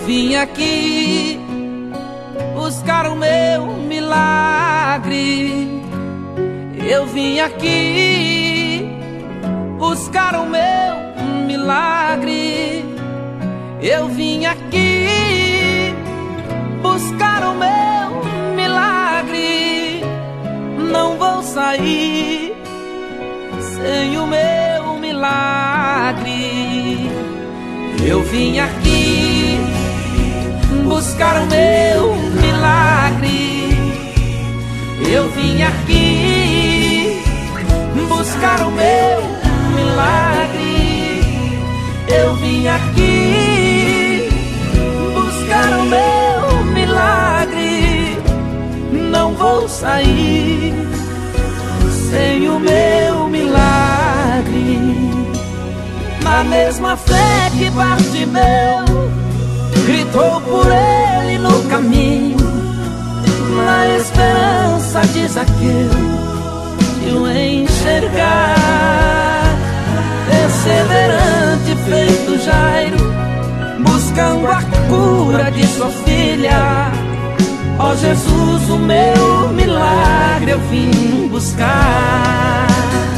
vim aqui buscar o meu milagre. Eu vim aqui buscar o meu milagre. Eu vim aqui buscar o meu milagre. Não vou sair sem o meu milagre. Eu vim aqui buscar o meu milagre. Eu vim aqui buscar o meu milagre. Eu vim aqui buscar o meu milagre. Não vou sair sem o meu milagre. Na mesma fé que Bartimeu gritou por ele no caminho, na esperança de Zaqueu de o enxergar, perseverante feito Jairo, buscando a cura de sua filha. Ó Jesus, o meu milagre eu vim buscar.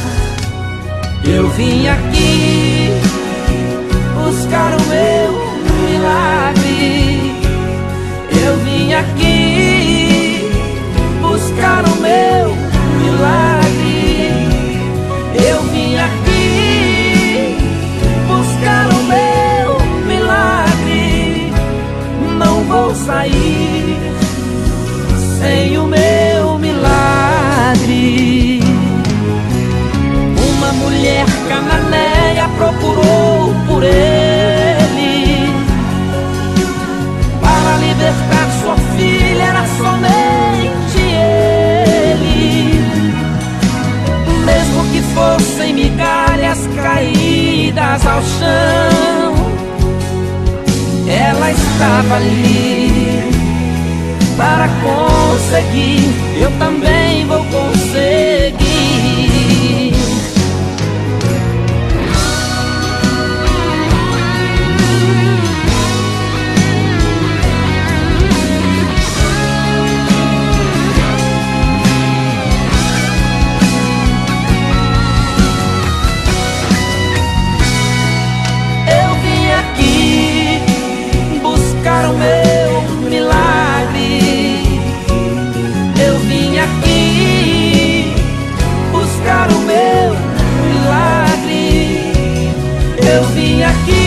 Eu vim aqui buscar o meu milagre. Eu vim aqui buscar o meu milagre. Eu vim aqui buscar o meu milagre. Não vou sair sem o meu milagre. Uma mulher cananeia procurou por ele para libertar sua filha, era somente ele. Mesmo que fossem migalhas caídas ao chão, ela estava ali para conseguir. Eu também vou conseguir. O meu milagre. Eu vim aqui buscar o meu milagre. Eu vim aqui